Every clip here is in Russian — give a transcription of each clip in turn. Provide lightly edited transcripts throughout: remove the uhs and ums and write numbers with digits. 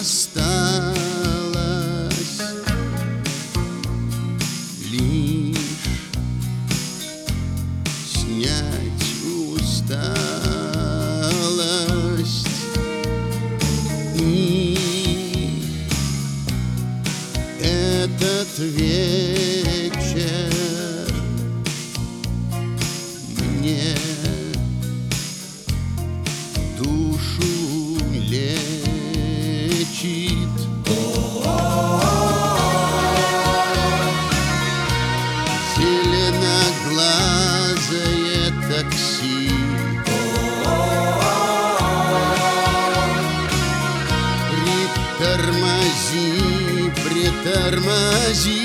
осталось лишь снять усталость, и этот вечер мне душу лечит. Зеленоглазое такси притормози, притормози.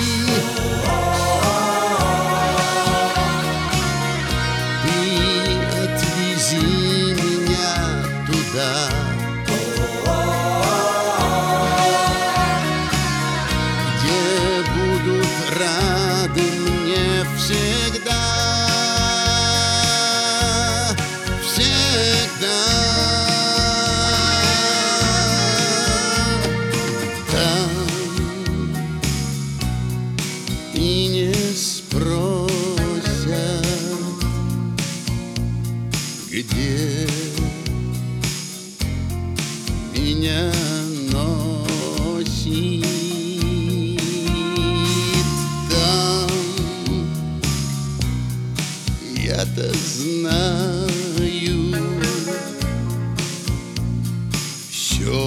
Ты отвези меня туда, где будут рады мне всегда, всегда. Там и не спросят, где меня носит. Там я-то знаю все,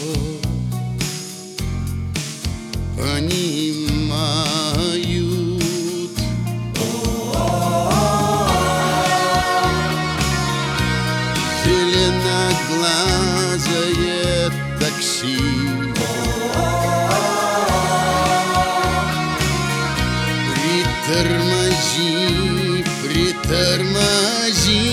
понимают. Зеленоглазое такси притормози, притормози.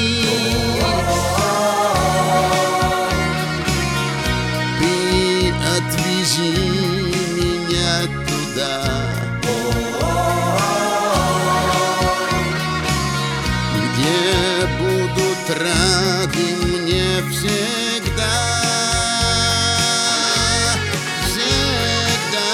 Ты отвези меня туда, где будут рады мне всегда, всегда.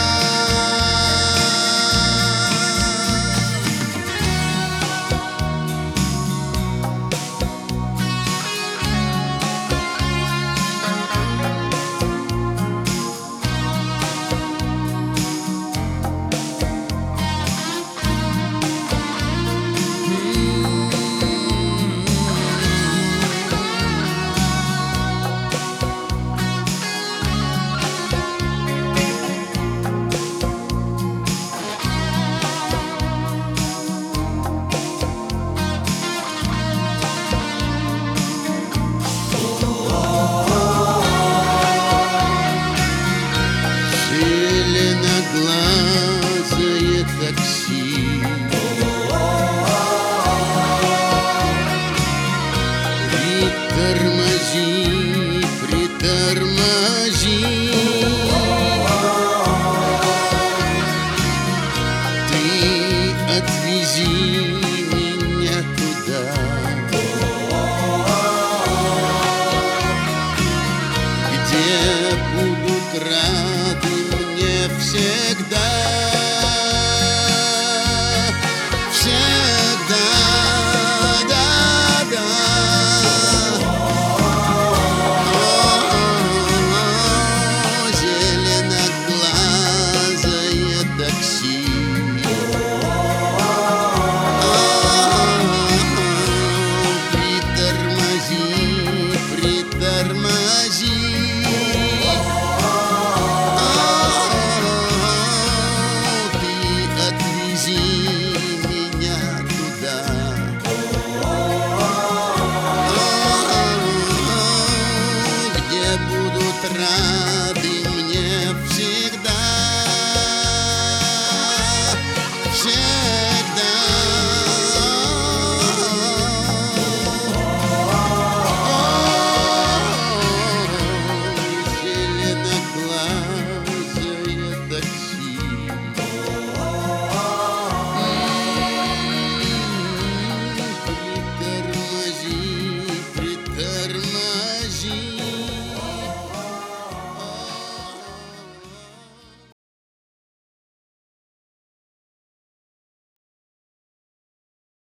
Зеленоглазое такси притормози, притормози. Ты отвези меня туда, где будут рады мне всегда, всегда, да, да. Зеленоглазое такси притормози, притормози. Будут рады